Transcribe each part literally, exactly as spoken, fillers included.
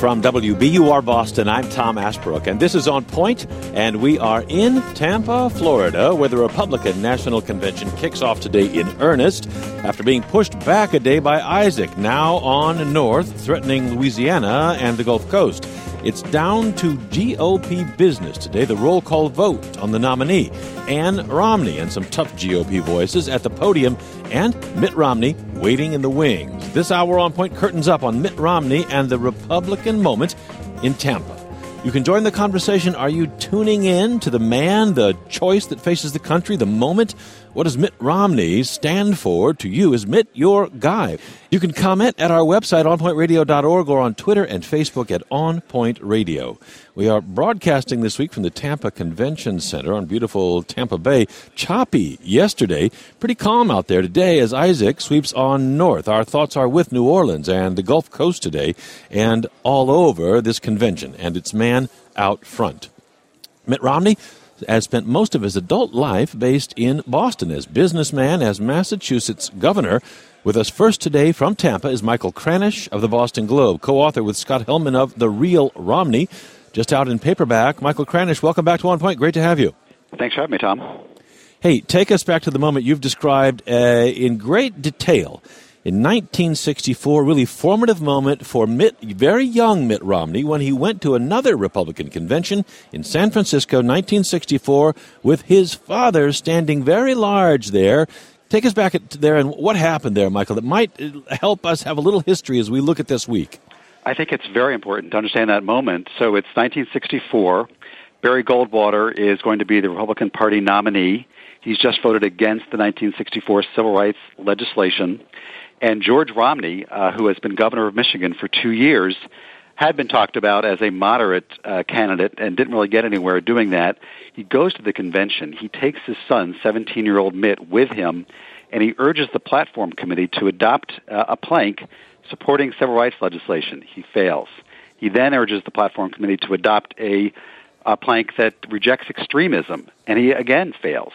From W B U R Boston, I'm Tom Ashbrook, and this is On Point, and we are in Tampa, Florida, where the Republican National Convention kicks off today in earnest after being pushed back a day by Isaac, now on north, threatening Louisiana and the Gulf Coast. It's down to G O P business today, the roll call vote on the nominee. Ann Romney and some tough G O P voices at the podium, and Mitt Romney waiting in the wings. This hour On Point curtains up on Mitt Romney and the Republican moment in Tampa. You can join the conversation. Are you tuning in to the man, the choice that faces the country, the moment? What does Mitt Romney stand for to you? Is Mitt your guy? You can comment at our website, on point radio dot org, or on Twitter and Facebook at On Point Radio. We are broadcasting this week from the Tampa Convention Center on beautiful Tampa Bay. Choppy yesterday, pretty calm out there today as Isaac sweeps on north. Our thoughts are with New Orleans and the Gulf Coast today and all over this convention and its man out front. Mitt Romney has spent most of his adult life based in Boston as businessman, as Massachusetts governor. With us first today from Tampa is Michael Kranish of the Boston Globe, co-author with Scott Hellman of The Real Romney, just out in paperback. Michael Kranish, welcome back to On Point. Great to have you. Thanks for having me, Tom. Hey, take us back to the moment you've described uh, in great detail. In nineteen sixty-four, really formative moment for Mitt, very young Mitt Romney, when he went to another Republican convention in San Francisco, nineteen sixty-four, with his father standing very large there. Take us back there and what happened there, Michael, that might help us have a little history as we look at this week. I think it's very important to understand that moment. So it's nineteen sixty-four. Barry Goldwater is going to be the Republican Party nominee. He's just voted against the nineteen sixty-four civil rights legislation. And George Romney, uh, who has been governor of Michigan for two years, had been talked about as a moderate uh, candidate and didn't really get anywhere doing that. He goes to the convention. He takes his son, seventeen-year-old Mitt, with him, and he urges the platform committee to adopt uh, a plank supporting civil rights legislation. He fails. He then urges the platform committee to adopt a, a plank that rejects extremism, and he again fails.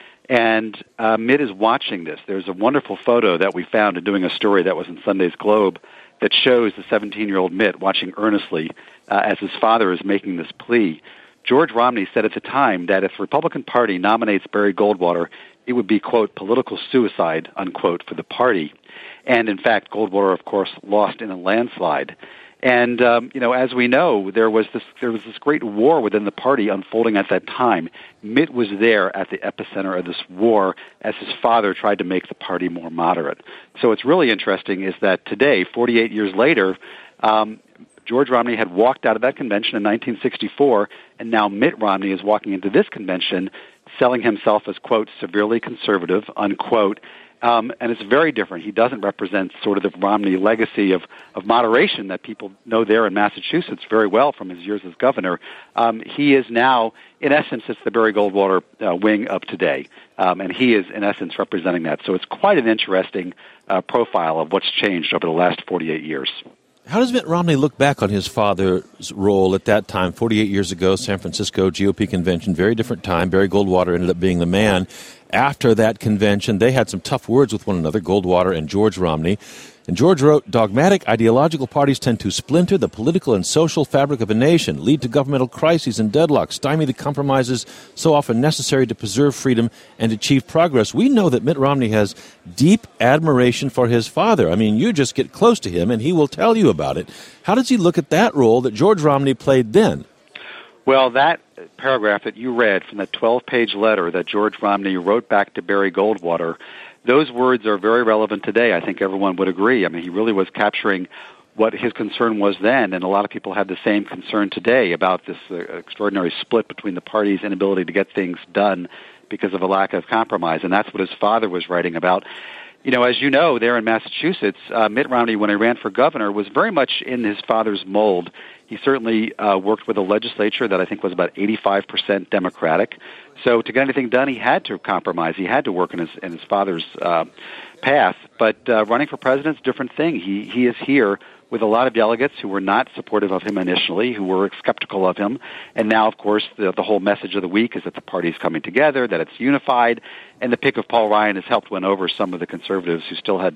And uh, Mitt is watching this. There's a wonderful photo that we found in doing a story that was in Sunday's Globe that shows the seventeen-year-old Mitt watching earnestly uh, as his father is making this plea. George Romney said at the time that if the Republican Party nominates Barry Goldwater, it would be, quote, political suicide, unquote, for the party. And, in fact, Goldwater, of course, lost in a landslide. And, um, you know, as we know, there was this there was this great war within the party unfolding at that time. Mitt was there at the epicenter of this war as his father tried to make the party more moderate. So what's really interesting is that today, forty-eight years later, um, George Romney had walked out of that convention in nineteen sixty-four, and now Mitt Romney is walking into this convention selling himself as, quote, severely conservative, unquote. Um, and it's very different. He doesn't represent sort of the Romney legacy of, of moderation that people know there in Massachusetts very well from his years as governor. Um, he is now, in essence, it's the Barry Goldwater uh, wing of today, um, and he is, in essence, representing that. So it's quite an interesting uh, profile of what's changed over the last forty-eight years. How does Mitt Romney look back on his father's role at that time, forty-eight years ago, San Francisco G O P convention, very different time. Barry Goldwater ended up being the man. After that convention, they had some tough words with one another, Goldwater and George Romney. And George wrote, dogmatic ideological parties tend to splinter the political and social fabric of a nation, lead to governmental crises and deadlock, stymie the compromises so often necessary to preserve freedom and achieve progress. We know that Mitt Romney has deep admiration for his father. I mean, you just get close to him and he will tell you about it. How does he look at that role that George Romney played then? Well, that paragraph that you read from that twelve-page letter that George Romney wrote back to Barry Goldwater, those words are very relevant today. I think everyone would agree. I mean, he really was capturing what his concern was then, and a lot of people have the same concern today about this uh, extraordinary split between the party's inability to get things done because of a lack of compromise, and that's what his father was writing about. You know, as you know, there in Massachusetts, uh, Mitt Romney, when he ran for governor, was very much in his father's mold. He certainly uh, worked with a legislature that I think was about eighty-five percent Democratic. So to get anything done, he had to compromise. He had to work in his in his father's uh, path. But uh, running for president is a different thing. He he is here with a lot of delegates who were not supportive of him initially, who were skeptical of him. And now, of course, the, the whole message of the week is that the party is coming together, that it's unified, and the pick of Paul Ryan has helped win over some of the conservatives who still had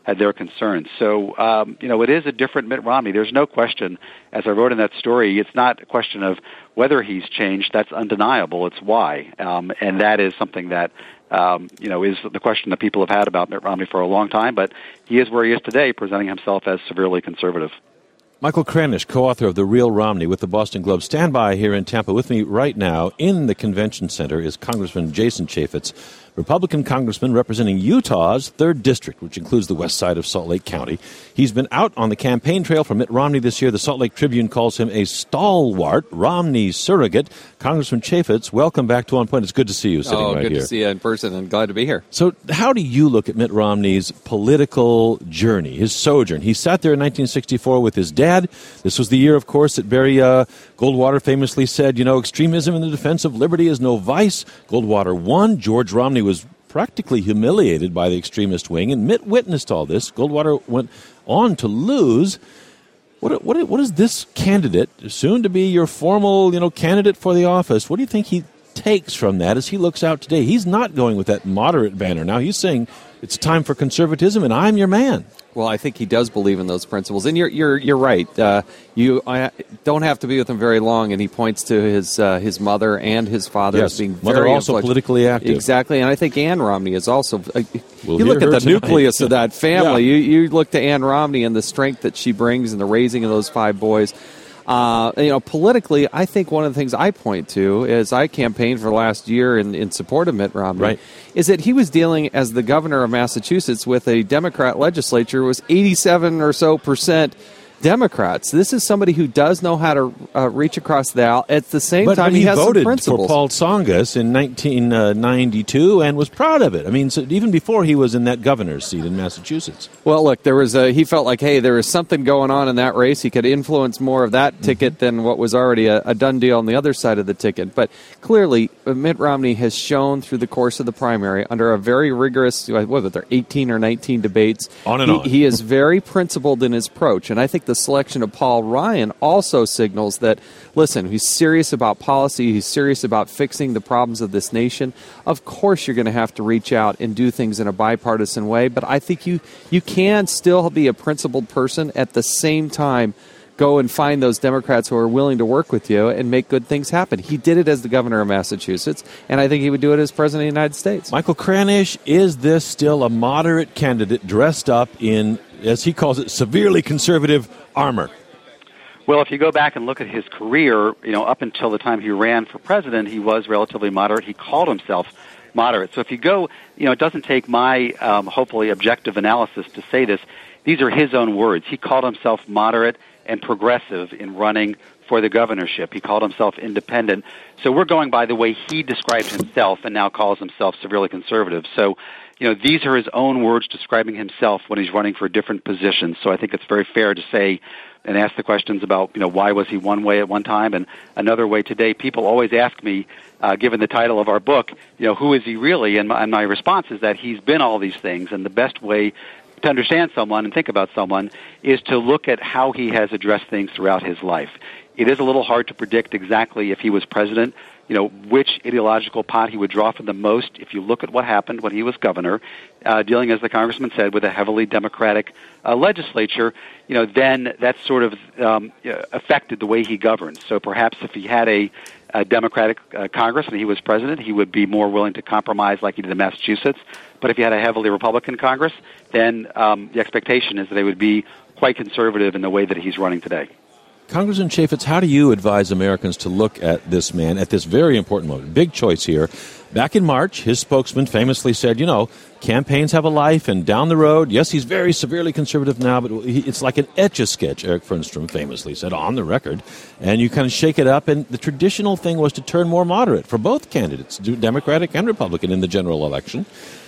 uh, their concerns. So, um, you know, it is a different Mitt Romney. There's no question, as I wrote in that story, it's not a question of whether he's changed. That's undeniable. It's why. Um, and that is something that, um, you know, is the question that people have had about Mitt Romney for a long time. But he is where he is today, presenting himself as severely conservative. Michael Kranish, co-author of The Real Romney with the Boston Globe. Stand by here in Tampa. With me right now in the convention center is Congressman Jason Chaffetz, Republican congressman representing Utah's third District, which includes the west side of Salt Lake County. He's been out on the campaign trail for Mitt Romney this year. The Salt Lake Tribune calls him a stalwart, Romney surrogate. Congressman Chaffetz, welcome back to On Point. It's good to see you sitting oh, right good here. to see you in person and glad to be here. So how do you look at Mitt Romney's political journey, his sojourn? He sat there in nineteen sixty-four with his dad. This was the year, of course, that Barry uh, Goldwater famously said, you know, extremism in the defense of liberty is no vice. Goldwater won. George Romney was practically humiliated by the extremist wing, and Mitt witnessed all this. Goldwater went on to lose. What, what, what is this candidate, soon to be your formal, you know, candidate for the office, what do you think he takes from that as he looks out today? He's not going with that moderate banner now. He's saying it's time for conservatism, and I'm your man. Well, I think he does believe in those principles, and you're you're you're right. Uh, you I don't have to be with him very long, and he points to his uh, his mother and his father yes. as being mother very also politically active. Exactly, and I think Ann Romney is also. Uh, we'll you look at the tonight. nucleus of that family. yeah. You you look to Ann Romney and the strength that she brings and the raising of those five boys. Uh, you know, politically, I think one of the things I point to is I campaigned for the last year in, in support of Mitt Romney, right. is that he was dealing as the governor of Massachusetts with a Democrat legislature was eighty-seven or so percent Democrats. This is somebody who does know how to uh, reach across the aisle. At the same but, time, but he, he has voted some principles. for Paul Tsongas in nineteen ninety-two and was proud of it. I mean, so even before he was in that governor's seat in Massachusetts. Well, look, there was a, he felt like, hey, there was something going on in that race. He could influence more of that mm-hmm. ticket than what was already a, a done deal on the other side of the ticket. But clearly, Mitt Romney has shown through the course of the primary, under a very rigorous, what was there, eighteen or nineteen debates. On and he, on. He is very principled in his approach. And I think the selection of Paul Ryan also signals that, listen, he's serious about policy. He's serious about fixing the problems of this nation. Of course, you're going to have to reach out and do things in a bipartisan way. But I think you, you can still be a principled person at the same time go and find those Democrats who are willing to work with you and make good things happen. He did it as the governor of Massachusetts, and I think he would do it as president of the United States. Michael Kranish, is this still a moderate candidate dressed up in, as he calls it, severely conservative armor? Well, if you go back and look at his career, you know, up until the time he ran for president, he was relatively moderate. He called himself moderate. So if you go, you know, it doesn't take my um, hopefully objective analysis to say this. These are his own words. He called himself moderate and progressive in running for the governorship. He called himself independent. So we're going by the way he described himself and now calls himself severely conservative. So, you know, these are his own words describing himself when he's running for different positions. So I think it's very fair to say and ask the questions about, you know, why was he one way at one time and another way today. People always ask me, uh, given the title of our book, you know, who is he really? And my, and my response is that he's been all these things, and the best way to understand someone and think about someone is to look at how he has addressed things throughout his life. It is a little hard to predict exactly if he was president, you know, which ideological pot he would draw from the most. If you look at what happened when he was governor, uh, dealing, as the congressman said, with a heavily Democratic uh, legislature, you know, then that sort of um, affected the way he governed. So perhaps if he had a, a Democratic uh, Congress and he was president, he would be more willing to compromise like he did in Massachusetts. But if you had a heavily Republican Congress, then um, the expectation is that they would be quite conservative in the way that he's running today. Congressman Chaffetz, how do you advise Americans to look at this man at this very important moment? Big choice here. Back in March, his spokesman famously said, you know, campaigns have a life, and down the road, yes, he's very severely conservative now, but he, it's like an Etch-a-Sketch, Eric Fernstrom famously said on the record, and you kind of shake it up, and the traditional thing was to turn more moderate for both candidates, Democratic and Republican, in the general election.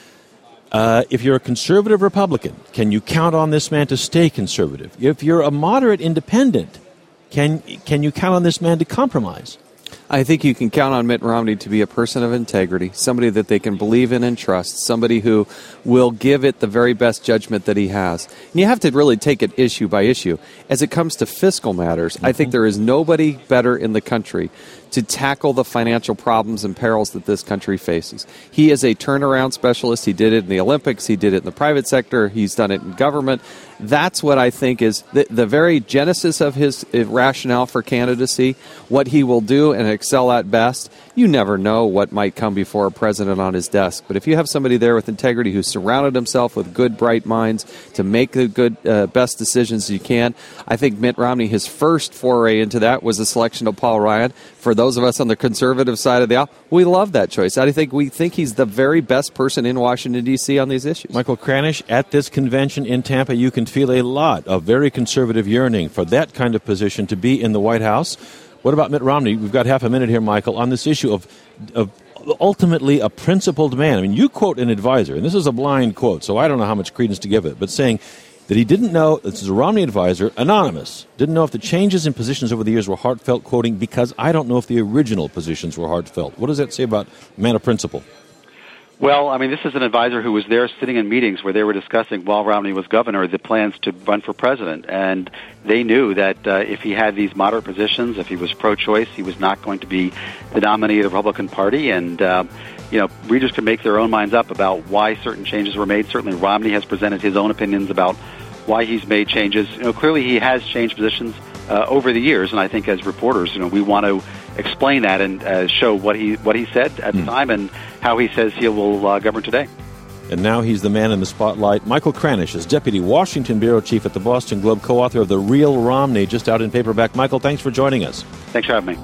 Uh, if you're a conservative Republican, can you count on this man to stay conservative? If you're a moderate independent, Can can you count on this man to compromise? I think you can count on Mitt Romney to be a person of integrity, somebody that they can believe in and trust, somebody who will give it the very best judgment that he has. And you have to really take it issue by issue. As it comes to fiscal matters, mm-hmm. I think there is nobody better in the country to tackle the financial problems and perils that this country faces. He is a turnaround specialist. He did it in the Olympics. He did it in the private sector. He's done it in government. That's what I think is the, the very genesis of his rationale for candidacy, what he will do and excel at best. You never know what might come before a president on his desk. But if you have somebody there with integrity who's surrounded himself with good, bright minds to make the good, uh, best decisions you can, I think Mitt Romney, his first foray into that was the selection of Paul Ryan. For those of us on the conservative side of the aisle, we love that choice. I think we think he's the very best person in Washington, D C on these issues. Michael Kranish, at this convention in Tampa, you can feel a lot of very conservative yearning for that kind of position to be in the White House. What about Mitt Romney? We've got half a minute here, Michael, on this issue of, of ultimately a principled man. I mean, you quote an advisor, and this is a blind quote, so I don't know how much credence to give it, but saying that he didn't know, this is a Romney advisor, anonymous, didn't know if the changes in positions over the years were heartfelt, quoting, because I don't know if the original positions were heartfelt. What does that say about man of principle? Well, I mean, this is an advisor who was there sitting in meetings where they were discussing, while Romney was governor, the plans to run for president. And they knew that uh, if he had these moderate positions, if he was pro-choice, he was not going to be the nominee of the Republican Party. And, uh, you know, readers can make their own minds up about why certain changes were made. Certainly Romney has presented his own opinions about why he's made changes. You know, clearly he has changed positions uh, over the years. And I think as reporters, you know, we want to explain that and uh, show what he what he said at the time and how he says he will uh, govern today. And now he's the man in the spotlight. Michael Kranish is Deputy Washington Bureau Chief at the Boston Globe, co-author of The Real Romney, just out in paperback. Michael, thanks for joining us. Thanks for having me.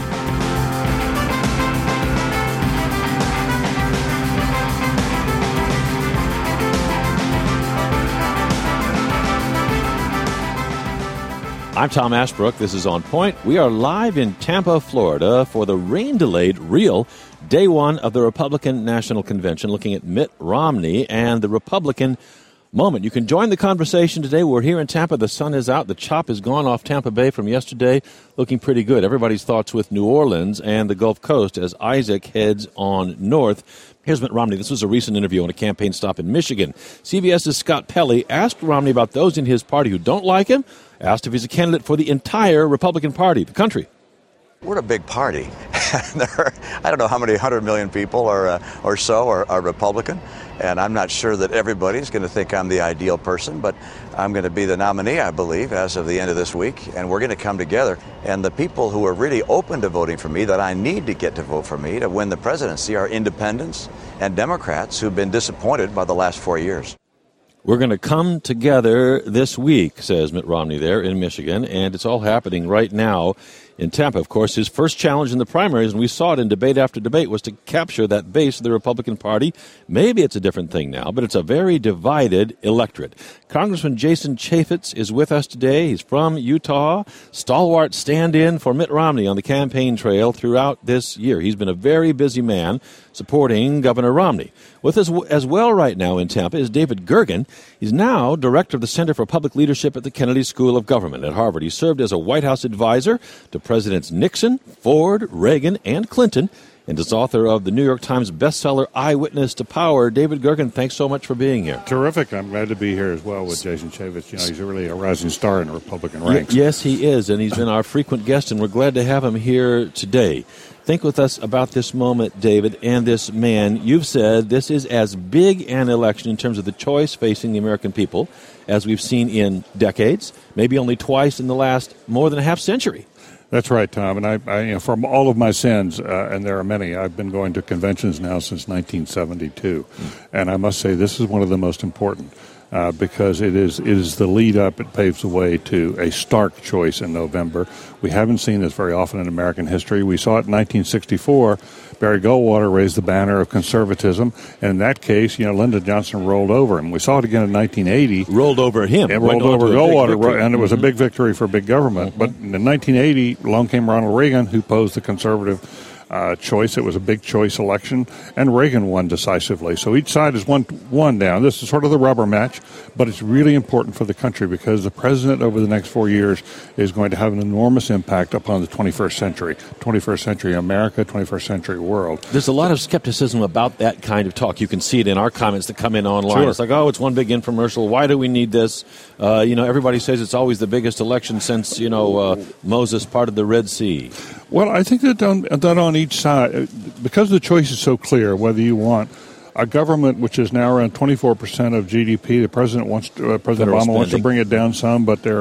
I'm Tom Ashbrook. This is On Point. We are live in Tampa, Florida for the rain-delayed real day one of the Republican National Convention, looking at Mitt Romney and the Republican moment. You can join the conversation today. We're here in Tampa. The sun is out. The chop is gone off Tampa Bay from yesterday, looking pretty good. Everybody's thoughts with New Orleans and the Gulf Coast as Isaac heads on north. Here's Mitt Romney. This was a recent interview on a campaign stop in Michigan. CBS's Scott Pelley asked Romney about those in his party who don't like him, asked if he's a candidate for the entire Republican Party, the country. We're a big party. There are, I don't know how many hundred million people are, uh, or so are, are Republican, and I'm not sure that everybody's going to think I'm the ideal person, but I'm going to be the nominee, I believe, as of the end of this week, and we're going to come together. And the people who are really open to voting for me, that I need to get to vote for me to win the presidency, are independents and Democrats who've been disappointed by the last four years. We're going to come together this week, says Mitt Romney there in Michigan, and it's all happening right now in Tampa. Of course, his first challenge in the primaries, and we saw it in debate after debate, was to capture that base of the Republican Party. Maybe it's a different thing now, but it's a very divided electorate. Congressman Jason Chaffetz is with us today. He's from Utah, stalwart stand-in for Mitt Romney on the campaign trail throughout this year. He's been a very busy man supporting Governor Romney. With us as well right now in Tampa is David Gergen. He's now director of the Center for Public Leadership at the Kennedy School of Government at Harvard. He served as a White House advisor to Presidents Nixon, Ford, Reagan, and Clinton, and is author of the New York Times bestseller Eyewitness to Power. David Gergen, thanks so much for being here. Terrific. I'm glad to be here as well with Jason Chaffetz. You know, he's really a rising star in the Republican ranks. Y- yes, he is, and he's been our frequent guest, and we're glad to have him here today. Think with us about this moment, David, and this man. You've said this is as big an election in terms of the choice facing the American people as we've seen in decades, maybe only twice in the last more than a half century. That's right, Tom. And I, I you know, from all of my sins, uh, and there are many, I've been going to conventions now since nineteen seventy-two. Mm. And I must say this is one of the most important uh, because it is, it is the lead up. It paves the way to a stark choice in November. We haven't seen this very often in American history. We saw it in nineteen sixty-four. Barry Goldwater raised the banner of conservatism. And in that case, you know, Lyndon Johnson rolled over him. We saw it again in nineteen eighty. Rolled over him. It rolled over Goldwater, and it was mm-hmm. a big victory for big government. Mm-hmm. But in nineteen eighty, along came Ronald Reagan, who posed the conservative uh, choice. It was a big choice election, and Reagan won decisively. So each side is one one down. This is sort of the rubber match, but it's really important for the country because the president over the next four years is going to have an enormous impact upon the twenty-first century, twenty-first century America, twenty-first century world. There's a lot of skepticism about that kind of talk. You can see it in our comments that come in online. Sure. It's like, oh, it's one big infomercial. Why do we need this? Uh, you know, everybody says it's always the biggest election since, you know, uh, Moses parted the Red Sea. Well, I think that on, that on each side, because the choice is so clear, whether you want a government which is now around twenty-four percent of G D P, the president wants to, uh, President Federal Obama wants to spending. bring it down some, but there are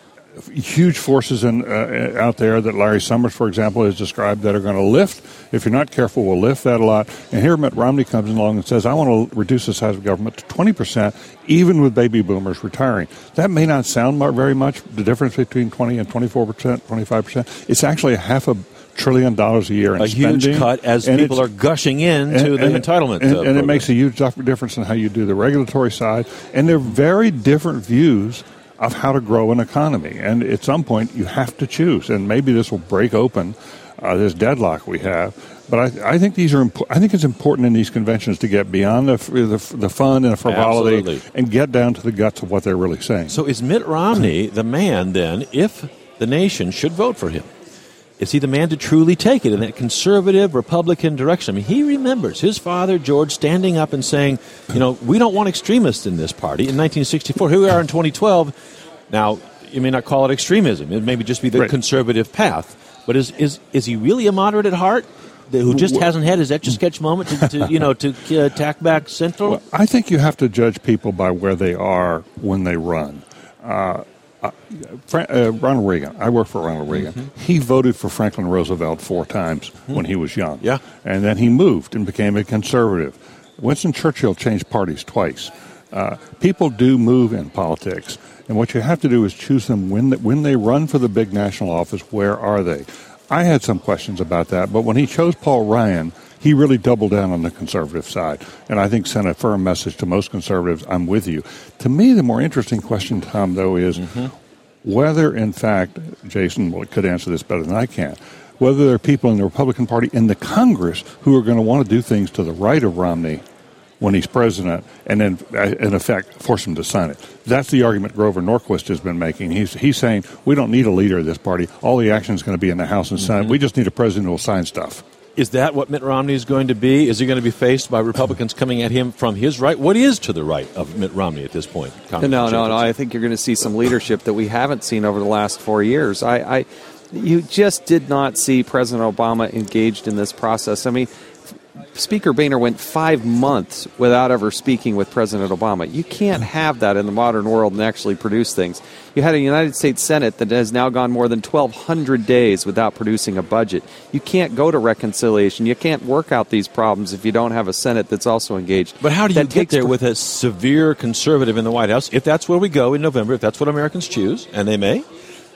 huge forces in, uh, out there that Larry Summers, for example, has described that are going to lift. If you're not careful, will lift that a lot. And here Mitt Romney comes along and says, I want to reduce the size of government to twenty percent, even with baby boomers retiring. That may not sound very much, the difference between twenty and twenty-four percent, twenty-five percent. It's actually a half a trillion dollars a year in a spending. huge cut as and people are gushing in and, to the and, entitlement. And, uh, and it makes a huge difference in how you do the regulatory side. And they're very different views of how to grow an economy. And at some point, you have to choose. And maybe this will break open uh, this deadlock we have. But I, I think these are. Impo- I think it's important in these conventions to get beyond the the, the fun and the frivolity Absolutely. and get down to the guts of what they're really saying. So is Mitt Romney the man, then, if the nation should vote for him? Is he the man to truly take it in that conservative Republican direction? I mean, he remembers his father, George, standing up and saying, you know, we don't want extremists in this party in nineteen sixty-four. Here we are in twenty twelve. Now, you may not call it extremism. It may just be the right. conservative path. But is, is is he really a moderate at heart who just hasn't had his Etch-a-Sketch moment to, to, you know, to uh, tack back Central? Well, I think you have to judge people by where they are when they run. Uh, Uh, Fra- uh, Ronald Reagan. I worked for Ronald Reagan. Mm-hmm. He voted for Franklin Roosevelt four times mm-hmm. when he was young. Yeah. And then he moved and became a conservative. Winston Churchill changed parties twice. Uh, people do move in politics. And what you have to do is choose them when, the, when they run for the big national office, where are they? I had some questions about that, but when he chose Paul Ryan, he really doubled down on the conservative side, and I think sent a firm message to most conservatives, I'm with you. To me, the more interesting question, Tom, though, is mm-hmm. whether, in fact, Jason could answer this better than I can, whether there are people in the Republican Party in the Congress who are going to want to do things to the right of Romney when he's president, and then, in effect, force him to sign it. That's the argument Grover Norquist has been making. He's he's saying, we don't need a leader of this party. All the action is going to be in the House and Senate. Mm-hmm. We just need a president who will sign stuff. Is that what Mitt Romney is going to be? Is he going to be faced by Republicans coming at him from his right? What is to the right of Mitt Romney at this point? No, no, no. I think you're going to see some leadership that we haven't seen over the last four years. I, I, you just did not see President Obama engaged in this process. I mean, Speaker Boehner went five months without ever speaking with President Obama. You can't have that in the modern world and actually produce things. You had a United States Senate that has now gone more than twelve hundred days without producing a budget. You can't go to reconciliation. You can't work out these problems if you don't have a Senate that's also engaged. But how do you that get there pr- with a severe conservative in the White House, if that's where we go in November, if that's what Americans choose, and they may?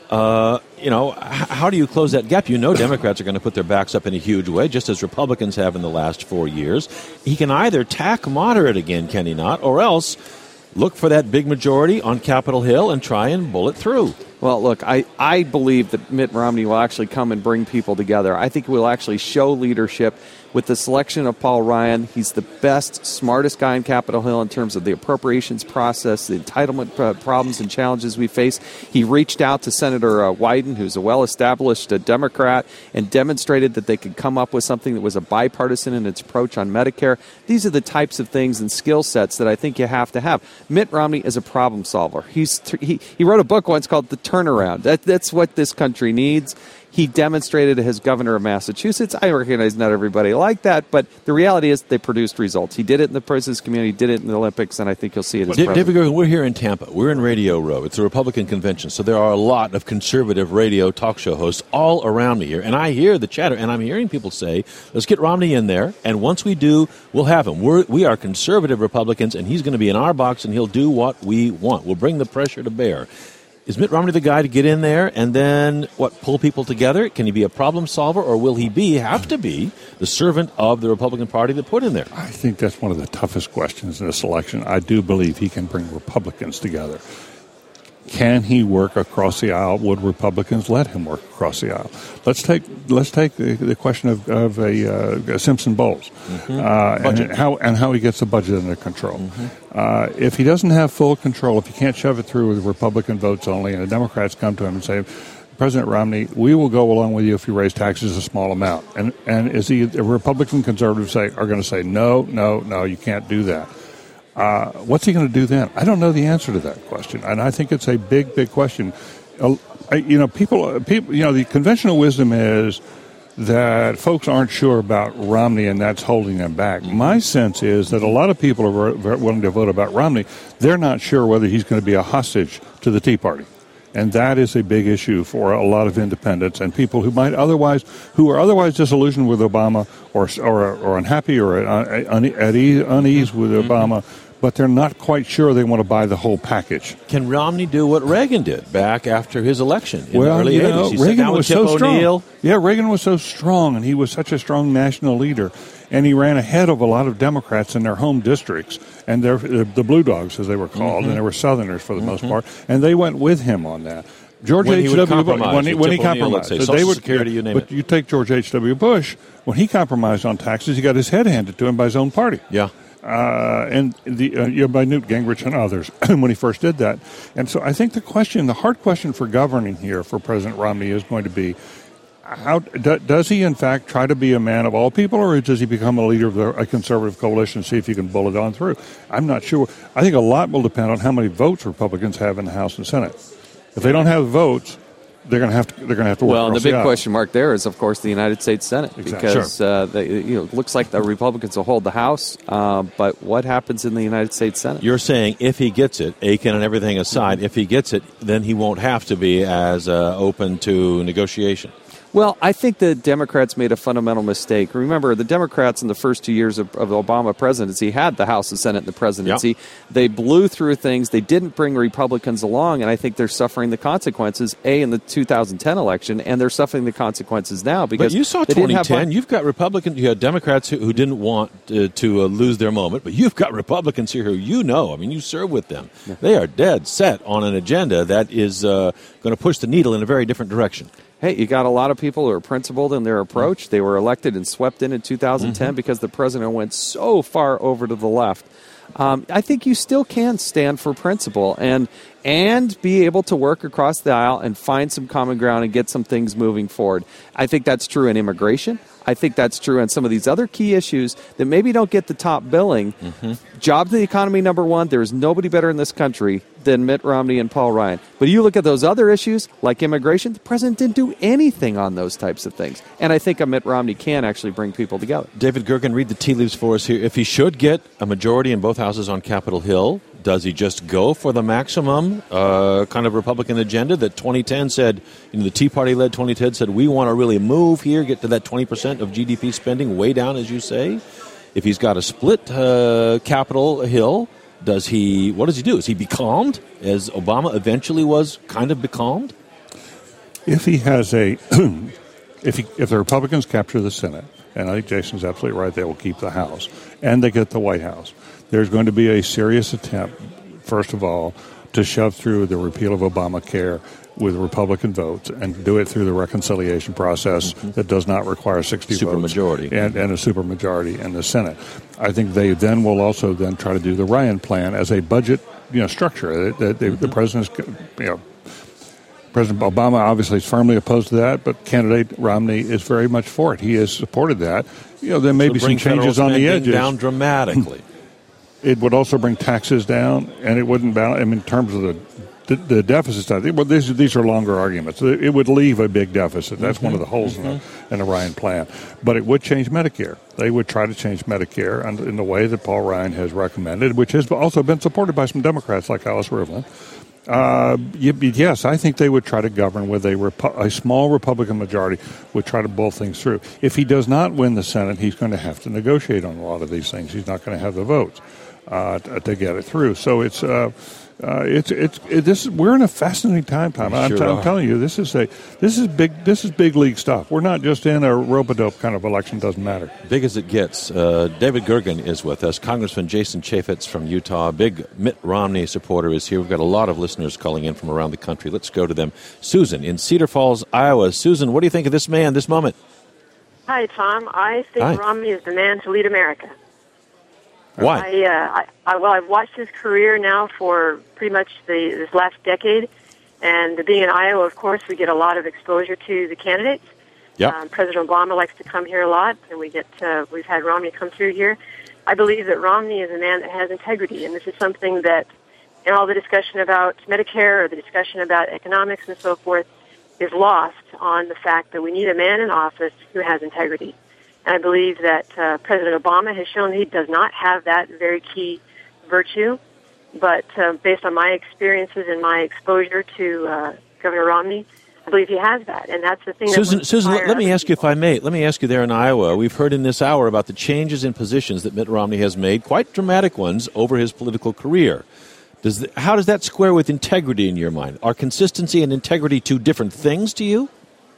Uh, you know, h- how do you close that gap? You know Democrats are going to put their backs up in a huge way, just as Republicans have in the last four years. He can either tack moderate again, can he not, or else look for that big majority on Capitol Hill and try and bull it through. Well, look, I, I believe that Mitt Romney will actually come and bring people together. I think we'll actually show leadership with the selection of Paul Ryan. He's the best, smartest guy in Capitol Hill in terms of the appropriations process, the entitlement uh, problems and challenges we face. He reached out to Senator uh, Wyden, who's a well-established uh, Democrat, and demonstrated that they could come up with something that was a bipartisan in its approach on Medicare. These are the types of things and skill sets that I think you have to have. Mitt Romney is a problem solver. He's th- he, he wrote a book once called The Turnaround. That, that's what this country needs. He demonstrated as governor of Massachusetts. I recognize not everybody liked that, but the reality is they produced results. He did it in the business community, did it in the Olympics, and I think you'll see it as David president. Gergen, we're here in Tampa. We're in Radio Row. It's a Republican convention, so there are a lot of conservative radio talk show hosts all around me here, and I hear the chatter, and I'm hearing people say, let's get Romney in there, and once we do, we'll have him. We're, we are conservative Republicans, and he's going to be in our box, and he'll do what we want. We'll bring the pressure to bear. Is Mitt Romney the guy to get in there and then, what, pull people together? Can he be a problem solver, or will he be, have to be, the servant of the Republican Party that put him there? I think that's one of the toughest questions in this election. I do believe he can bring Republicans together. Can he work across the aisle? Would Republicans let him work across the aisle? Let's take let's take the, the question of, of a, uh, a Simpson Bowles mm-hmm. uh, and how and how he gets the budget under control. Mm-hmm. Uh, if he doesn't have full control, if he can't shove it through with Republican votes only, and the Democrats come to him and say, President Romney, we will go along with you if you raise taxes a small amount. And and is he a Republican conservative say are going to say no, no, no, you can't do that? Uh, what's he going to do then? I don't know the answer to that question, and I think it's a big, big question. Uh, I, you know, people, people, you know, the conventional wisdom is that folks aren't sure about Romney, and that's holding them back. My sense is that a lot of people are very willing to vote about Romney. They're not sure whether he's going to be a hostage to the Tea Party. And that is a big issue for a lot of independents and people who might otherwise, who are otherwise disillusioned with Obama or or, or unhappy or at, at ease, unease with mm-hmm. Obama, but they're not quite sure they want to buy the whole package. Can Romney do what Reagan did back after his election in well, the early you eighties? know, He Reagan was so O'Neill. strong. Yeah, Reagan was so strong, and he was such a strong national leader. And he ran ahead of a lot of Democrats in their home districts, and their, the Blue Dogs, as they were called, mm-hmm. and they were Southerners for the mm-hmm. most part, and they went with him on that. George H W. Bush, when he, when he compromised, say, they would, Security, you name but it. you take George H W. Bush, when he compromised on taxes, he got his head handed to him by his own party. Yeah. Uh, and the uh, you know, by Newt Gingrich and others when he first did that. And so I think the question, the hard question for governing here for President Romney is going to be, how do, does he in fact try to be a man of all people, or does he become a leader of the, a conservative coalition and see if he can bull it on through? I'm not sure. I think a lot will depend on how many votes Republicans have in the House and Senate. If they don't have votes, they're going to have to. They're going to have to work. Well, the big the question mark there is, of course, the United States Senate, exactly. because sure. uh, they, you know, it looks like the Republicans will hold the House. Uh, but what happens in the United States Senate? You're saying if he gets it, Aiken and everything aside, if he gets it, then he won't have to be as uh, open to negotiation. Well, I think the Democrats made a fundamental mistake. Remember, the Democrats in the first two years of, of the Obama presidency had the House, the Senate, and the presidency. Yep. They blew through things. They didn't bring Republicans along, and I think they're suffering the consequences, A, in the two thousand ten election, and they're suffering the consequences now. Because but you saw twenty ten. You've got Republicans, you had Democrats who, who didn't want uh, to uh, lose their moment, but you've got Republicans here who you know, I mean, you serve with them. Yeah. They are dead set on an agenda that is uh, going to push the needle in a very different direction. Hey, you got a lot of people who are principled in their approach. They were elected and swept in in two thousand ten mm-hmm. because the president went so far over to the left. Um, I think you still can stand for principle and and be able to work across the aisle and find some common ground and get some things moving forward. I think that's true in immigration. I think that's true on some of these other key issues that maybe don't get the top billing. Mm-hmm. Jobs in the economy, number one. There is nobody better in this country than Mitt Romney and Paul Ryan. But you look at those other issues, like immigration, the president didn't do anything on those types of things. And I think a Mitt Romney can actually bring people together. David Gergen, read the tea leaves for us here. If he should get a majority in both houses on Capitol Hill, does he just go for the maximum uh, kind of Republican agenda that twenty ten said, you know, the Tea Party-led twenty ten said, we want to really move here, get to that twenty percent of G D P spending way down, as you say? If he's got a split uh, Capitol Hill, does he, what does he do? Is he becalmed, as Obama eventually was kind of becalmed? If he has a, if he, if the Republicans capture the Senate, and I think Jason's absolutely right, they will keep the House, and they get the White House, there's going to be a serious attempt, first of all, to shove through the repeal of Obamacare with Republican votes and do it through the reconciliation process mm-hmm. that does not require sixty super votes majority. And, and a supermajority in the Senate. I think they then will also then try to do the Ryan plan as a budget, you know, structure. They, they, mm-hmm. The president's, you know, President Obama obviously is firmly opposed to that, but candidate Romney is very much for it. He has supported that. You know, there may so be some changes on the edges. Down dramatically. It would also bring taxes down, and it wouldn't balance. I mean, in terms of the the, the deficit side, well, these these are longer arguments. It would leave a big deficit. That's mm-hmm. one of the holes mm-hmm. in, the, in the Ryan plan. But it would change Medicare. They would try to change Medicare in the way that Paul Ryan has recommended, which has also been supported by some Democrats like Alice Rivlin. Uh, yes, I think they would try to govern with a, Repu- a small Republican majority, would try to bull things through. If he does not win the Senate, he's going to have to negotiate on a lot of these things. He's not going to have the votes uh, to, to get it through. So it's, uh, Uh, it's it's it, this is, we're in a fascinating time, Tom. I'm, Sure I'm telling you, this is a this is big this is big league stuff. We're not just in a rope-a-dope kind of election. Doesn't matter. Big as it gets. Uh, David Gergen is with us. Congressman Jason Chaffetz from Utah, big Mitt Romney supporter, is here. We've got a lot of listeners calling in from around the country. Let's go to them. Susan in Cedar Falls, Iowa. Susan, what do you think of this man, this moment? Hi, Tom. I think Hi. Romney is the man to lead America. Why? I, uh, I, I, well, I've watched his career now for pretty much the, this last decade, and being in Iowa, of course, we get a lot of exposure to the candidates. Yep. Um, President Obama likes to come here a lot, and we get uh, we've had Romney come through here. I believe that Romney is a man that has integrity, and this is something that, in all the discussion about Medicare or the discussion about economics and so forth, is lost on the fact that we need a man in office who has integrity. And I believe that uh, President Obama has shown he does not have that very key virtue. But uh, based on my experiences and my exposure to uh, Governor Romney, I believe he has that. And that's the thing Susan, that Susan, let, let me ask you, if I may, let me ask you there in Iowa. We've heard in this hour about the changes in positions that Mitt Romney has made, quite dramatic ones, over his political career. Does the, how does that square with integrity in your mind? Are consistency and integrity two different things to you?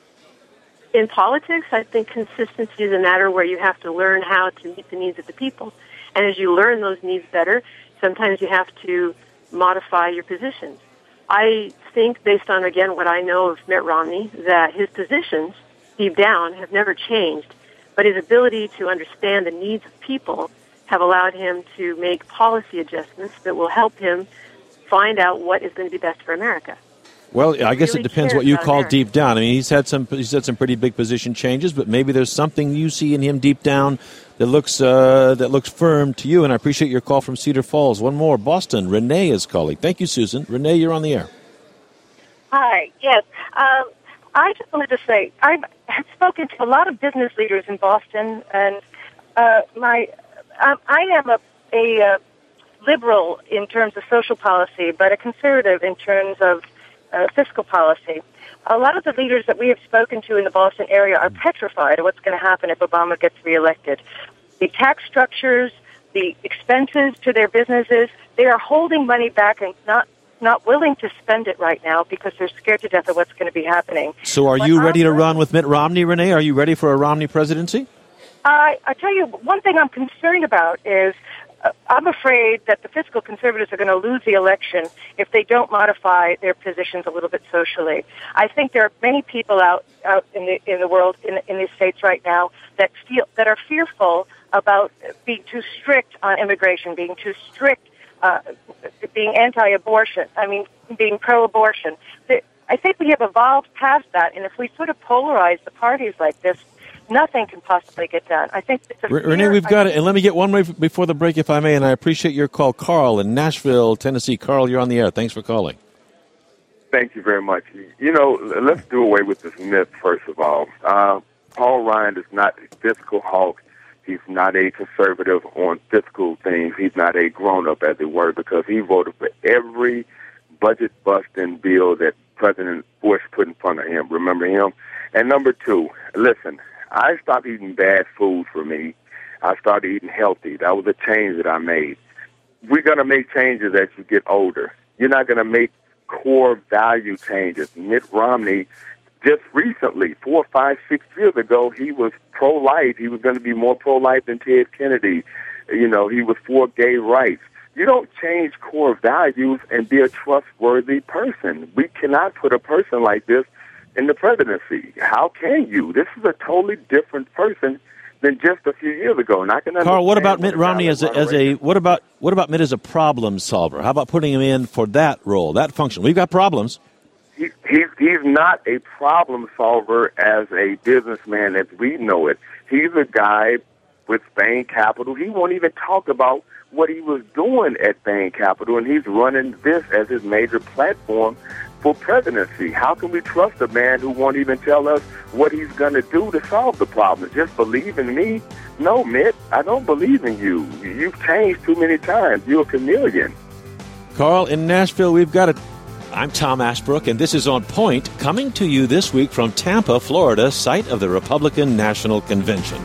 In politics, I think consistency is a matter where you have to learn how to meet the needs of the people. And as you learn those needs better, sometimes you have to modify your positions. I think, based on, again, what I know of Mitt Romney, that his positions, deep down, have never changed. But his ability to understand the needs of people have allowed him to make policy adjustments that will help him find out what is going to be best for America. Well, I guess really it depends cares what you about call America. deep down. I mean, he's had some he's had some pretty big position changes, but maybe there's something you see in him deep down that looks uh, that looks firm to you. And I appreciate your call from Cedar Falls. One more, Boston. Renee is calling. Thank you, Susan. Renee, you're on the air. Hi. Yes. Um, I just wanted to say I've spoken to a lot of business leaders in Boston, and uh, my um, I am a, a uh, liberal in terms of social policy, but a conservative in terms of uh, fiscal policy. A lot of the leaders that we have spoken to in the Boston area are petrified of what's going to happen if Obama gets reelected. The tax structures, the expenses to their businesses, they are holding money back and not not willing to spend it right now because they're scared to death of what's going to be happening. So are But you ready to I'm- run with Mitt Romney, Renee? Are you ready for a Romney presidency? I, I tell you, one thing I'm concerned about is uh, I'm afraid that the fiscal conservatives are going to lose the election if they don't modify their positions a little bit socially. I think there are many people out, out in the in the world, in, in these states right now, that feel that are fearful about being too strict on immigration, being too strict, uh, being anti-abortion. I mean, being pro-abortion. The, I think we have evolved past that, and if we sort of polarize the parties like this, nothing can possibly get done. I think it's a R- Renee, fear- we've got it. And let me get one more before the break, if I may, and I appreciate your call. Carl in Nashville, Tennessee. Carl, you're on the air. Thanks for calling. Thank you very much. You know, let's do away with this myth, first of all. Uh, Paul Ryan is not a fiscal hawk. He's not a conservative on fiscal things. He's not a grown-up, as it were, because he voted for every budget-busting bill that President Bush put in front of him. Remember him? And number two, listen, I stopped eating bad food for me. I started eating healthy. That was a change that I made. We're going to make changes as you get older. You're not going to make core value changes. Mitt Romney, just recently, four, five, six years ago, he was pro-life. He was going to be more pro-life than Ted Kennedy. You know, he was for gay rights. You don't change core values and be a trustworthy person. We cannot put a person like this in the presidency. How can you? This is a totally different person than just a few years ago. And I can Carl, what about understand Mitt Romney as a, as a what about what about Mitt as a problem solver? How about putting him in for that role, that function? We've got problems. He, he's he's not a problem solver as a businessman as we know it. He's a guy with Bain Capital. He won't even talk about what he was doing at Bain Capital, and he's running this as his major platform for presidency. How can we trust a man who won't even tell us what he's going to do to solve the problem? Just believe in me? No, Mitt, I don't believe in you. You've changed too many times. You're a chameleon. Carl in Nashville, we've got it. I'm Tom Ashbrook, and this is On Point, coming to you this week from Tampa, Florida, site of the Republican National Convention.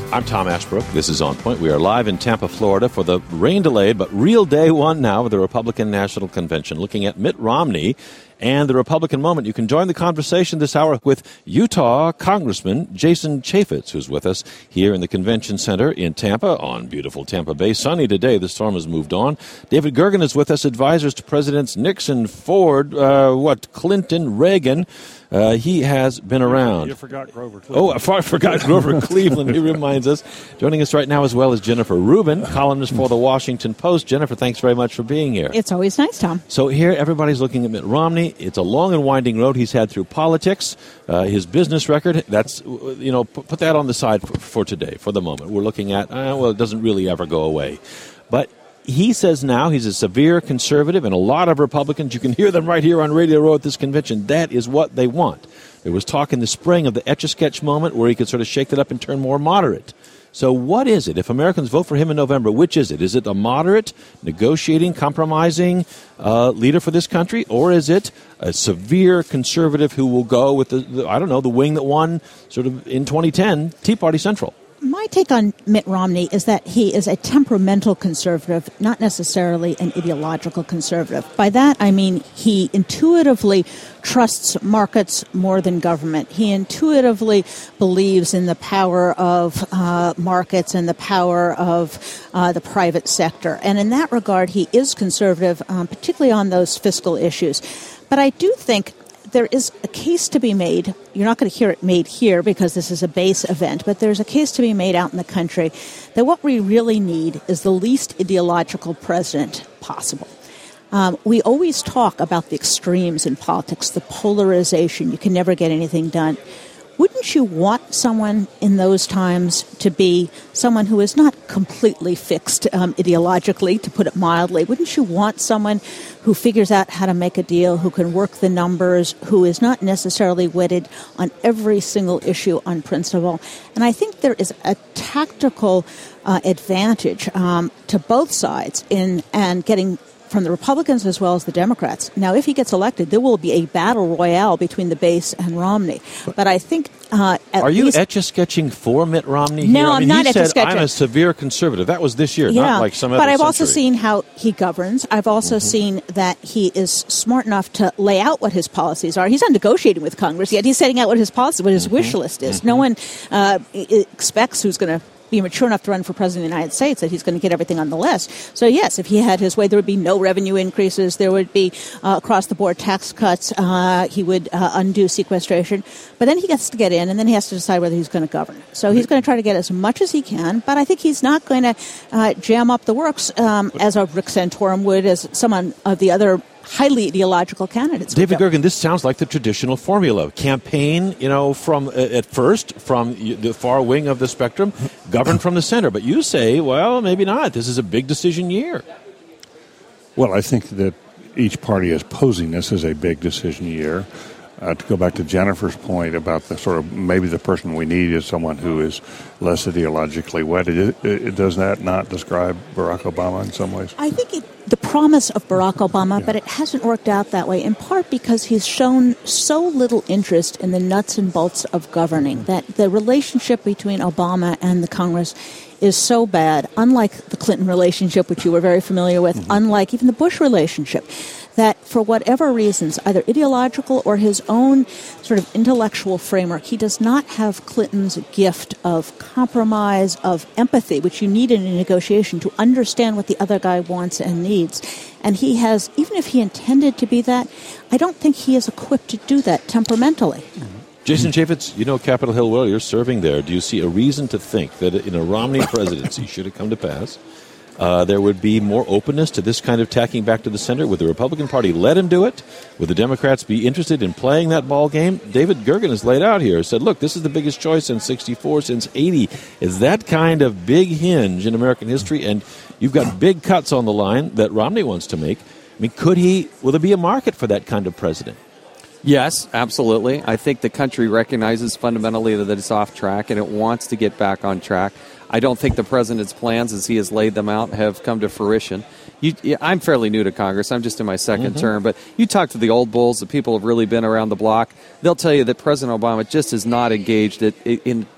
I'm Tom Ashbrook. This is On Point. We are live in Tampa, Florida for the rain-delayed but real day one now of the Republican National Convention, looking at Mitt Romney and the Republican moment. You can join the conversation this hour with Utah Congressman Jason Chaffetz, who's with us here in the Convention Center in Tampa on beautiful Tampa Bay. Sunny today. The storm has moved on. David Gergen is with us, advisors to Presidents Nixon, Ford, uh, what, Clinton, Reagan. Uh, he has been around. You forgot Grover Cleveland. Oh, I forgot Grover Cleveland. He reminds us. Joining us right now as well is Jennifer Rubin, columnist for the Washington Post. Jennifer, thanks very much for being here. It's always nice, Tom. So here, everybody's looking at Mitt Romney. It's a long and winding road he's had through politics. Uh, his business record, that's, you know, put, put that on the side for, for today, for the moment. We're looking at, uh, well, it doesn't really ever go away. But he says now he's a severe conservative, and a lot of Republicans, you can hear them right here on Radio Row at this convention, that is what they want. There was talk in the spring of the Etch-a-Sketch moment where he could sort of shake it up and turn more moderate. So what is it? If Americans vote for him in November, which is it? Is it a moderate, negotiating, compromising uh, leader for this country, or is it a severe conservative who will go with, the, the I don't know, the wing that won sort of in twenty ten, Tea Party Central? My take on Mitt Romney is that he is a temperamental conservative, not necessarily an ideological conservative. By that, I mean he intuitively trusts markets more than government. He intuitively believes in the power of uh, markets and the power of uh, the private sector. And in that regard, he is conservative, um, particularly on those fiscal issues. But I do think there is a case to be made. You're not going to hear it made here because this is a base event, but there's a case to be made out in the country that what we really need is the least ideological president possible. Um, we always talk about the extremes in politics, the polarization. You can never get anything done. Wouldn't you want someone in those times to be someone who is not completely fixed um, ideologically, to put it mildly? Wouldn't you want someone who figures out how to make a deal, who can work the numbers, who is not necessarily wedded on every single issue on principle? And I think there is a tactical uh, advantage um, to both sides in and getting from the Republicans as well as the Democrats. Now, if he gets elected, there will be a battle royale between the base and Romney. But I think uh, at Are you least, etch-a-sketching for Mitt Romney No, here? I I'm mean, not he said, etch-a-sketching. I'm a severe conservative. That was this year, yeah, not like some other but I've century. also seen how he governs. I've also mm-hmm. seen that he is smart enough to lay out what his policies are. He's not negotiating with Congress yet. He's setting out what his policy, what his mm-hmm. wish list is. Mm-hmm. No one uh, expects who's going to be mature enough to run for president of the United States that he's going to get everything on the list. So, yes, if he had his way, there would be no revenue increases. There would be uh, across-the-board tax cuts. Uh, he would uh, undo sequestration. But then he gets to get in, and then he has to decide whether he's going to govern. So he's going to try to get as much as he can, but I think he's not going to uh, jam up the works um, as a Rick Santorum would, as someone of the other highly ideological candidates. David Gergen, this sounds like the traditional formula. Campaign, you know, from uh, at first from the far wing of the spectrum, govern from the center. But you say, well, maybe not. This is a big decision year. Well, I think that each party is posing this as a big decision year. Uh, to go back to Jennifer's point about the sort of maybe the person we need is someone who is less ideologically wedded. It, it, does that not describe Barack Obama in some ways? I think it, the promise of Barack Obama, yeah. but it hasn't worked out that way, in part because he's shown so little interest in the nuts and bolts of governing, that the relationship between Obama and the Congress is so bad, unlike the Clinton relationship, which you were very familiar with, mm-hmm. unlike even the Bush relationship, that for whatever reasons, either ideological or his own sort of intellectual framework, he does not have Clinton's gift of compromise, of empathy, which you need in a negotiation to understand what the other guy wants and needs. And he has, even if he intended to be that, I don't think he is equipped to do that temperamentally. Mm-hmm. Jason Chaffetz, you know Capitol Hill well. You're serving there. Do you see a reason to think that in a Romney presidency, should it come to pass, uh, there would be more openness to this kind of tacking back to the center? Would the Republican Party let him do it? Would the Democrats be interested in playing that ball game? David Gergen has laid out here, said, look, this is the biggest choice since sixty-four, since eighty. Is that kind of big hinge in American history? And you've got big cuts on the line that Romney wants to make. I mean, could he, will there be a market for that kind of president? Yes, absolutely. I think the country recognizes fundamentally that it's off track and it wants to get back on track. I don't think the president's plans, as he has laid them out, have come to fruition. You, I'm fairly new to Congress. I'm just in my second mm-hmm. term. But you talk to the old bulls, the people who have really been around the block, they'll tell you that President Obama just is not engaged in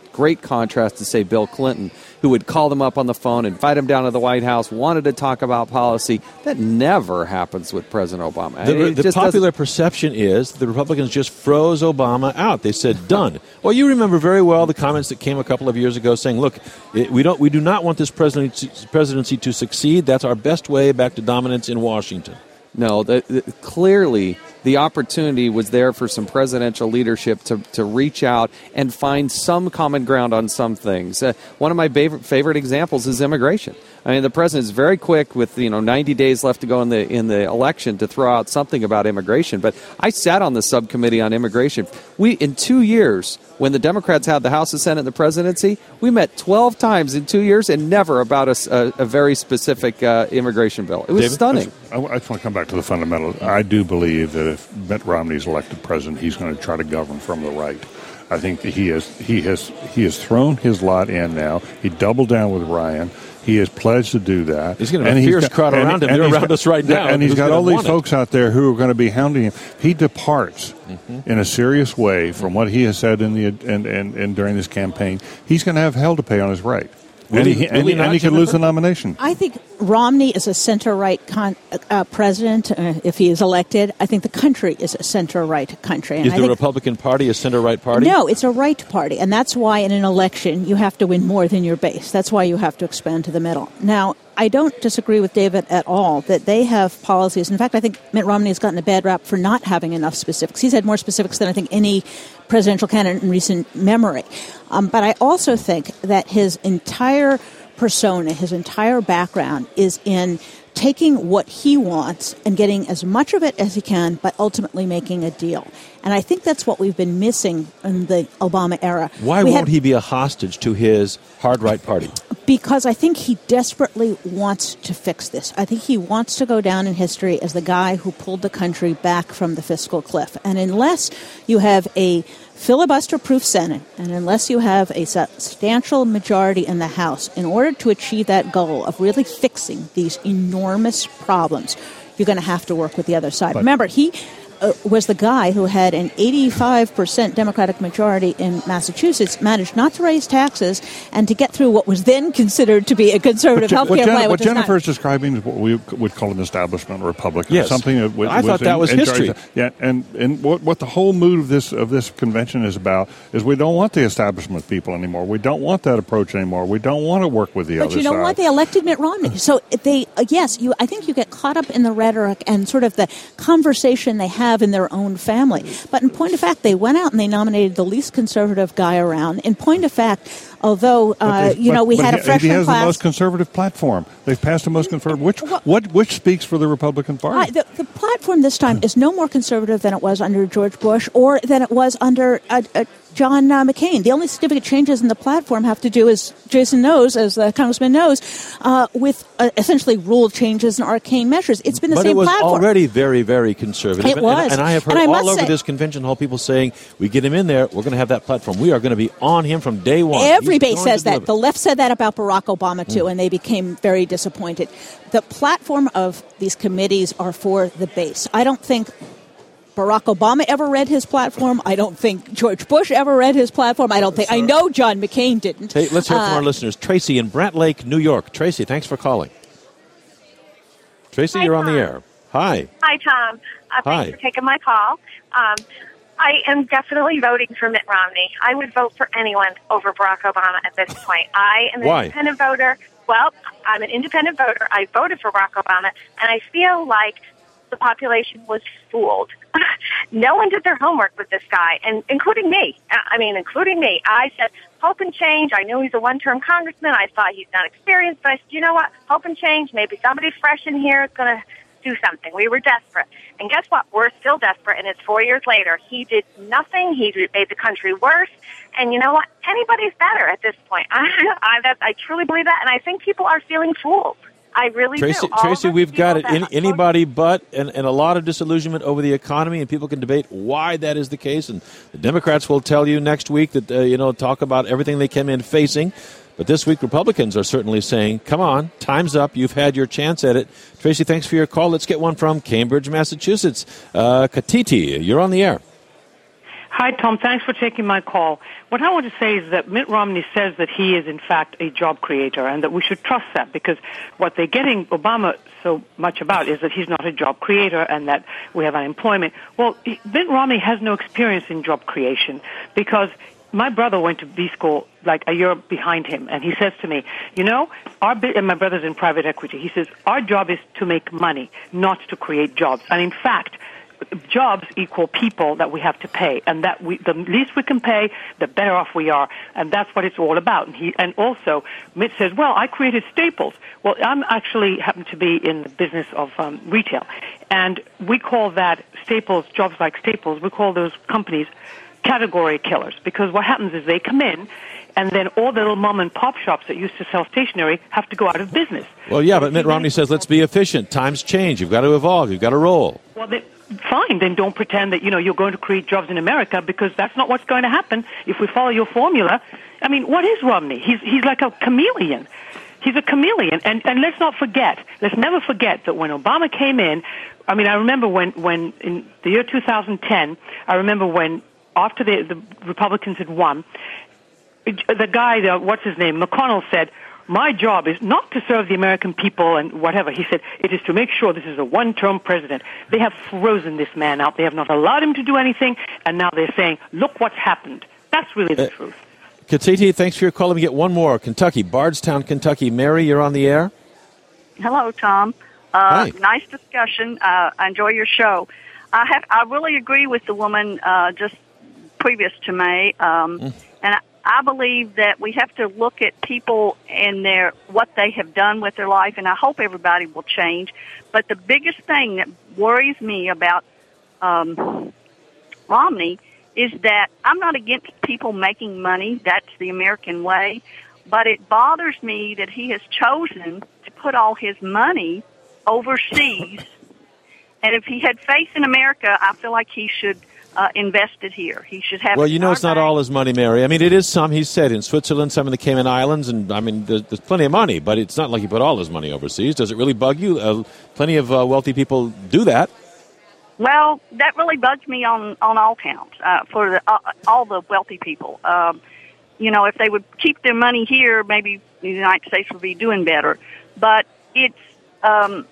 great contrast to, say, Bill Clinton, who would call them up on the phone, invite them down to the White House, wanted to talk about policy. That never happens with President Obama. The, the popular doesn't... perception is the Republicans just froze Obama out. They said, done. Well, you remember very well the comments that came a couple of years ago saying, look, it, we don't, we do not want this presidency, presidency to succeed. That's our best way back to dominance in Washington. No, the, the, clearly the opportunity was there for some presidential leadership to, to reach out and find some common ground on some things. Uh, one of my favorite, favorite examples is immigration. I mean, the president is very quick with, you know, ninety days left to go in the in the election to throw out something about immigration. But I sat on the subcommittee on immigration. We, in two years, when the Democrats had the House, the Senate, and the presidency, we met twelve times in two years and never about a, a, a very specific uh, immigration bill. It was David? stunning. I, I just want to come back to the fundamentals. I do believe that if Mitt Romney is elected president, he's going to try to govern from the right. I think that he has he has he has thrown his lot in now. He doubled down with Ryan. He has pledged to do that. He's going to have a fierce crowd around him. They're around got, us right now. And he's got all these folks it. out there who are going to be hounding him. He departs mm-hmm. in a serious way from what he has said in the and, and, and during this campaign. He's going to have hell to pay on his right. And he, and he, and he could lose the nomination. I think Romney is a center-right con- uh, president uh, if he is elected. I think the country is a center-right country. And is I the think, Republican Party a center-right party? No, it's a right party. And that's why in an election you have to win more than your base. That's why you have to expand to the middle. Now, I don't disagree with David at all that they have policies. In fact, I think Mitt Romney has gotten a bad rap for not having enough specifics. He's had more specifics than I think any presidential candidate in recent memory. Um, but I also think that his entire persona, his entire background is in taking what he wants and getting as much of it as he can, but ultimately making a deal. And I think that's what we've been missing in the Obama era. Why we won't had, he be a hostage to his hard right party? Because I think he desperately wants to fix this. I think he wants to go down in history as the guy who pulled the country back from the fiscal cliff. And unless you have a filibuster-proof Senate, and unless you have a substantial majority in the House, in order to achieve that goal of really fixing these enormous problems, you're going to have to work with the other side. But remember, he uh, was the guy who had an eighty-five percent Democratic majority in Massachusetts, managed not to raise taxes, and to get through what was then considered to be a conservative health care plan. What Jennifer is describing is what we would call an establishment Republican. Yes. Something that was, I thought was that in, was in history. Charge. Yeah, and, and what, what the whole mood of this of this convention is about is we don't want the establishment people anymore. We don't want that approach anymore. We don't want to work with the but other side. But you know what? They elected Mitt Romney. So they, uh, yes, you. I think you get caught up in the rhetoric and sort of the conversation they have in their own family. But in point of fact, they went out and they nominated the least conservative guy around. In point of fact, although, uh, you but, know, we but had he, a freshman he has class. the most conservative platform. They've passed the most conservative. Which, well, what, which speaks for the Republican Party? Uh, the, the platform this time is no more conservative than it was under George Bush or than it was under uh, uh, John uh, McCain. The only significant changes in the platform have to do, as Jason knows, as the congressman knows, uh, with uh, essentially rule changes and arcane measures. It's been the but same platform. But it was already very, very conservative. It was. And, and I have heard and all over say, this convention hall people saying, we get him in there, we're going to have that platform. We are going to be on him from day one. Everybody says that. The left said that about Barack Obama, too, mm. and they became very disappointed. The platform of these committees are for the base. I don't think Barack Obama ever read his platform. I don't think George Bush ever read his platform. I don't think, I know John McCain didn't. Hey, let's hear from uh, our listeners. Tracy in Brant Lake, New York. Tracy, thanks for calling. Tracy, Hi, you're Tom. on the air. Hi. Hi, Tom. Uh, Hi. Thanks for taking my call. Um, I am definitely voting for Mitt Romney. I would vote for anyone over Barack Obama at this point. I am an Why? independent voter. Well, I'm an independent voter. I voted for Barack Obama, and I feel like the population was fooled. No one did their homework with this guy, and including me. I mean, including me. I said, hope and change. I know he's a one-term congressman. I thought he's not experienced, but I said, you know what? Hope and change. Maybe somebody fresh in here is going to do something. We were desperate. And guess what? We're still desperate, and it's four years later. He did nothing. He made the country worse. And you know what? Anybody's better at this point. I, I, that, I truly believe that, and I think people are feeling fooled. I really Tracy, do. All Tracy, we've got it. Any, that- anybody but, and, and a lot of disillusionment over the economy, and people can debate why that is the case. And the Democrats will tell you next week that, uh, you know, talk about everything they came in facing. But this week, Republicans are certainly saying, come on, time's up. You've had your chance at it. Tracy, thanks for your call. Let's get one from Cambridge, Massachusetts. Uh, Katiti, you're on the air. Hi, Tom. Thanks for taking my call. What I want to say is that Mitt Romney says that he is, in fact, a job creator and that we should trust that, because what they're getting Obama so much about is that he's not a job creator and that we have unemployment. Well, Mitt Romney has no experience in job creation, because my brother went to B school like a year behind him, and he says to me, you know, our and my brother's in private equity. He says, our job is to make money, not to create jobs. And in fact, jobs equal people that we have to pay, and that we, the least we can pay, the better off we are, and that's what it's all about. And he, and also, Mitt says, well, I created Staples. Well, I'm actually happen to be in the business of um, retail, and we call that Staples, jobs like Staples, we call those companies category killers, because what happens is they come in, and then all the little mom and pop shops that used to sell stationery have to go out of business. Well, yeah, but Mitt Romney says, let's be efficient. Times change. You've got to evolve. You've got to roll. Well, they, fine. Then don't pretend that, you know, you're going to create jobs in America, because that's not what's going to happen if we follow your formula. I mean, what is Romney? He's he's like a chameleon. He's a chameleon. And, and let's not forget, let's never forget that when Obama came in, I mean, I remember when, when in the year two thousand ten, I remember when after the, the Republicans had won, the guy, the, what's his name, McConnell said, my job is not to serve the American people and whatever. He said, it is to make sure this is a one-term president. They have frozen this man out. They have not allowed him to do anything, and now they're saying, look what's happened. That's really the uh, truth. Katiti, thanks for your call. Let me get one more. Kentucky, Bardstown, Kentucky. Mary, you're on the air. Hello, Tom. Uh, Hi. Nice discussion. Uh, I enjoy your show. I have. I really agree with the woman uh, just previous to May, um, mm. and I, I believe that we have to look at people and their what they have done with their life, and I hope everybody will change. But the biggest thing that worries me about um, Romney is that I'm not against people making money. That's the American way. But it bothers me that he has chosen to put all his money overseas. And if he had faith in America, I feel like he should uh, invest it here. He should have. Well, you know, it's not all his money, Mary. I mean, it is some. He said in Switzerland, some in the Cayman Islands, and I mean, there's, there's plenty of money. But it's not like he put all his money overseas. Does it really bug you? Uh, plenty of uh, wealthy people do that. Well, that really bugs me on on all counts uh, for the, uh, all the wealthy people. Um, you know, if they would keep their money here, maybe the United States would be doing better. But it's. Um,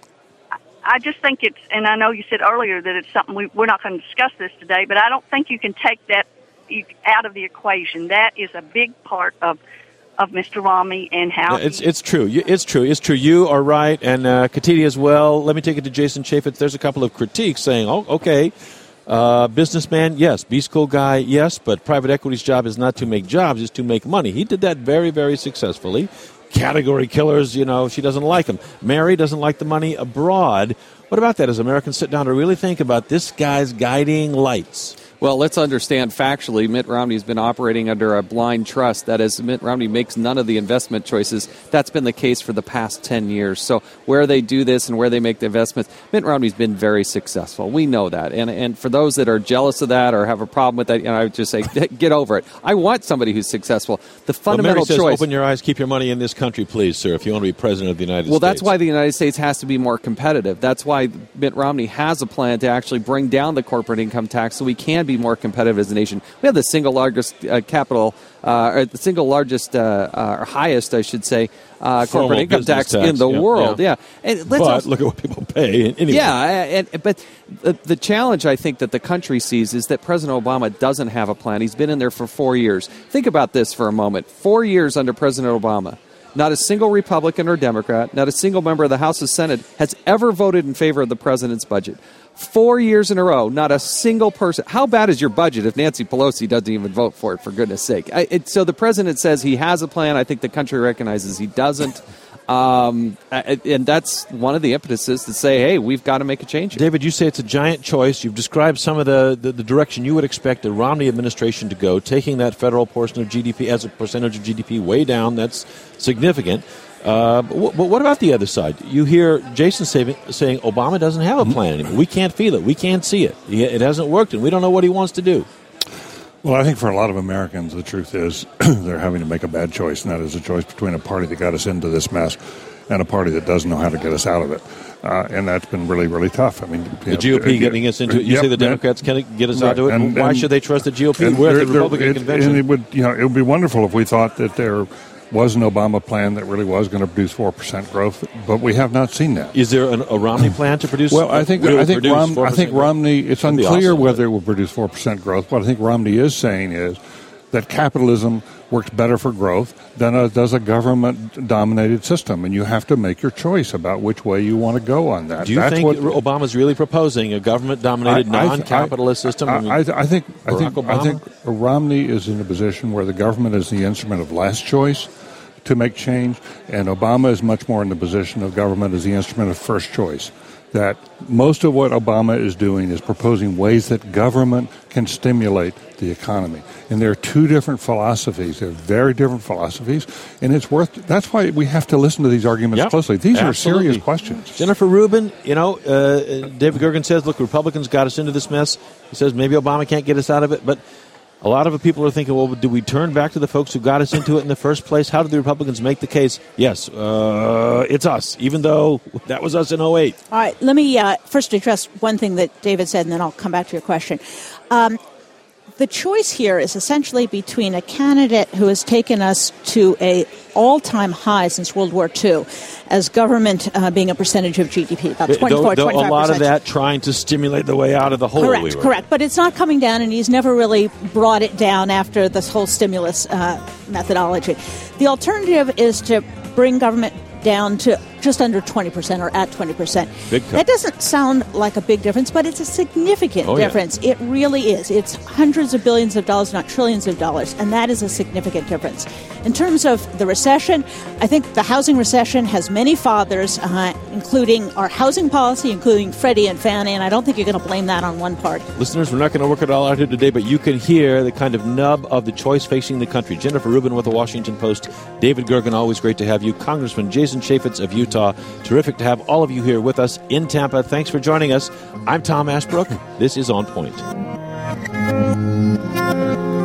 I just think it's, and I know you said earlier that it's something we, we're not going to discuss this today, but I don't think you can take that out of the equation. That is a big part of of Mister Romney and how yeah, it's it's true. It's true. It's true. You are right, and uh, Katiti as well. Let me take it to Jason Chaffetz. There's a couple of critiques saying, "Oh, okay, uh, businessman, yes, B school guy, yes, but private equity's job is not to make jobs; it's to make money." He did that very, very successfully. Category killers, you know, she doesn't like them. Mary doesn't like the money abroad. What about that as Americans sit down to really think about this guy's guiding lights? Well, let's understand factually, Mitt Romney's been operating under a blind trust. That is, Mitt Romney makes none of the investment choices. That's been the case for the past ten years. So where they do this and where they make the investments, Mitt Romney's been very successful. We know that. And and for those that are jealous of that or have a problem with that, you know, I would just say, get over it. I want somebody who's successful. The fundamental well, Mary says, choice... open your eyes, keep your money in this country, please, sir, if you want to be president of the United well, States. Well, that's why the United States has to be more competitive. That's why Mitt Romney has a plan to actually bring down the corporate income tax so we can be more competitive as a nation. We have the single largest uh, capital, uh, or the single largest, uh, uh, or highest, I should say, uh, corporate income tax, tax in the yeah, world. Yeah, yeah. And let's but also, look at what people pay. Anyway. Yeah, and, but the, the challenge I think that the country sees is that President Obama doesn't have a plan. He's been in there for four years. Think about this for a moment. Four years under President Obama. Not a single Republican or Democrat, not a single member of the House of Senate has ever voted in favor of the president's budget. Four years in a row, not a single person. How bad is your budget if Nancy Pelosi doesn't even vote for it, for goodness sake? I, it, so the president says he has a plan. I think the country recognizes he doesn't. Um, and that's one of the impetuses to say, hey, we've got to make a change here. David, you say it's a giant choice. You've described some of the, the, the direction you would expect the Romney administration to go, taking that federal portion of G D P as a percentage of G D P way down. That's significant. Uh, but, w- but what about the other side? You hear Jason say, saying Obama doesn't have a plan anymore. We can't feel it. We can't see it. It hasn't worked, and we don't know what he wants to do. Well, I think for a lot of Americans, the truth is they're having to make a bad choice, and that is a choice between a party that got us into this mess and a party that doesn't know how to get us out of it. Uh, and that's been really, really tough. I mean, the G O P uh, getting us into it. You yep, say the Democrats can't get us right, out of it. And, Why and, should they trust the G O P? And We're there, at the Republican there, it, convention. And it would, you know, it would be wonderful if we thought that there was an Obama plan that really was going to produce four percent growth, but we have not seen that. Is there an, a Romney plan to produce? Well, I think I think Rom, I think Romney. It's That'd unclear awesome, whether it will produce four percent growth. What I think Romney is saying is that capitalism works better for growth than a, does a government-dominated system, and you have to make your choice about which way you want to go on that. Do you That's think what, Obama's really proposing a government-dominated, I, I, non-capitalist I, system? I, I, I think I Barack think Obama? I think Romney is in a position where the government is the instrument of last choice to make change, and Obama is much more in the position of government as the instrument of first choice. That most of what Obama is doing is proposing ways that government can stimulate the economy. And there are two different philosophies. They're very different philosophies, and it's worth. That's why we have to listen to these arguments yep, closely. These absolutely. are serious questions. Jennifer Rubin, you know, uh, David Gergen says, look, Republicans got us into this mess. He says maybe Obama can't get us out of it, but a lot of people are thinking, well, do we turn back to the folks who got us into it in the first place? How did the Republicans make the case? Yes, uh, it's us, even though that was us in oh eight. All right, let me uh, first address one thing that David said, and then I'll come back to your question. Um, the choice here is essentially between a candidate who has taken us to a all-time high since World War Two, as government uh, being a percentage of G D P, about twenty-four, though, though twenty-five percent. A lot of that trying to stimulate the way out of the hole. Correct, we were correct. But it's not coming down, and he's never really brought it down after this whole stimulus uh, methodology. The alternative is to bring government down to just under twenty percent or at twenty percent. Big cut. That doesn't sound like a big difference, but it's a significant oh, difference. Yeah. It really is. It's hundreds of billions of dollars, not trillions of dollars, and that is a significant difference. In terms of the recession, I think the housing recession has many fathers, uh, including our housing policy, including Freddie and Fannie, and I don't think you're going to blame that on one party. Listeners, we're not going to work it all out here today, but you can hear the kind of nub of the choice facing the country. Jennifer Rubin with the Washington Post, David Gergen, always great to have you, Congressman Jason Chaffetz of Utah. Terrific to have all of you here with us in Tampa. Thanks for joining us. I'm Tom Ashbrook. This is On Point.